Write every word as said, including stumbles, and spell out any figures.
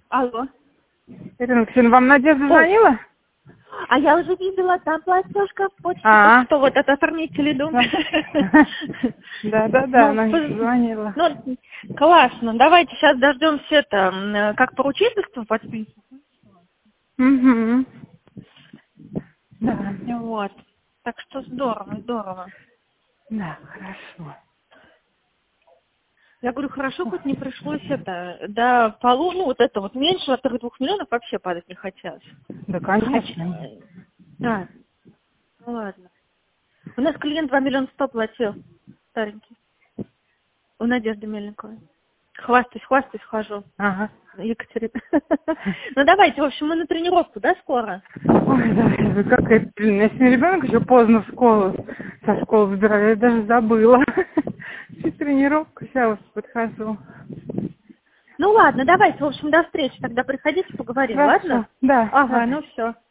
Алло. Это Максим, вам Надежда Ой. звонила? А я уже видела, там платежка в почте, А. что вот от оформителей дом. Да, да, да, она мне звонила. Ну, классно. Давайте сейчас дождемся это, м, как поручительство подписывать. Угу. Да. Вот. Так что здорово, здорово. Да, хорошо. Я говорю, хорошо, хоть не пришлось это, до полу, ну вот это вот меньше, во-вторых, двух миллионов вообще падать не хотелось. Да, конечно. Да. Ну ладно. У нас клиент два миллиона сто платил, старенький. У Надежды Мельниковой. Хвастаюсь, хвастаюсь, хожу. Ага. Екатерина. Ну давайте, в общем, мы на тренировку, да, скоро? Ой, да, вы как это, блин, у меня сегодня ребенок еще поздно в школу, со школы забирали, я даже забыла. Всю тренировку, сейчас подхожу. Ну ладно, давайте, в общем, до встречи. Тогда приходите, поговорим, Хорошо, ладно? да. Ага, Давай. ну все.